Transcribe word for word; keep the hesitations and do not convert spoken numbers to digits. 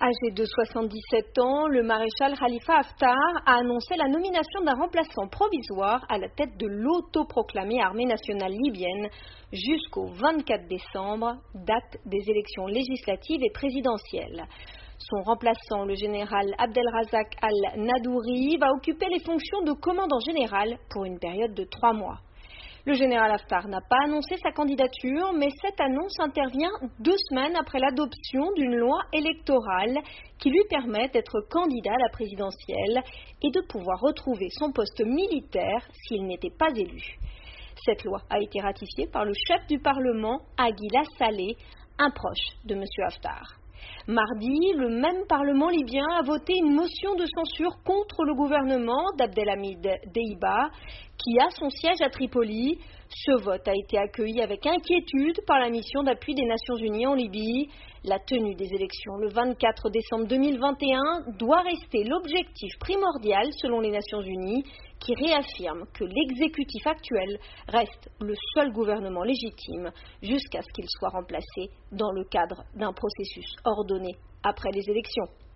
Âgé de soixante-dix-sept ans, le maréchal Khalifa Haftar a annoncé la nomination d'un remplaçant provisoire à la tête de l'autoproclamée armée nationale libyenne jusqu'au vingt-quatre décembre, date des élections législatives et présidentielles. Son remplaçant, le général Abdelrazak al-Nadouri, va occuper les fonctions de commandant général pour une période de trois mois. Le général Haftar n'a pas annoncé sa candidature, mais cette annonce intervient deux semaines après l'adoption d'une loi électorale qui lui permet d'être candidat à la présidentielle et de pouvoir retrouver son poste militaire s'il n'était pas élu. Cette loi a été ratifiée par le chef du Parlement, Aguila Saleh, un proche de M. Haftar. Mardi, le même Parlement libyen a voté une motion de censure contre le gouvernement d'Abdelhamid Deiba, qui a son siège à Tripoli. Ce vote a été accueilli avec inquiétude par la mission d'appui des Nations Unies en Libye. La tenue des élections le vingt-quatre décembre deux mille vingt et un doit rester l'objectif primordial selon les Nations Unies, qui réaffirme que l'exécutif actuel reste le seul gouvernement légitime jusqu'à ce qu'il soit remplacé dans le cadre d'un processus ordonné après les élections.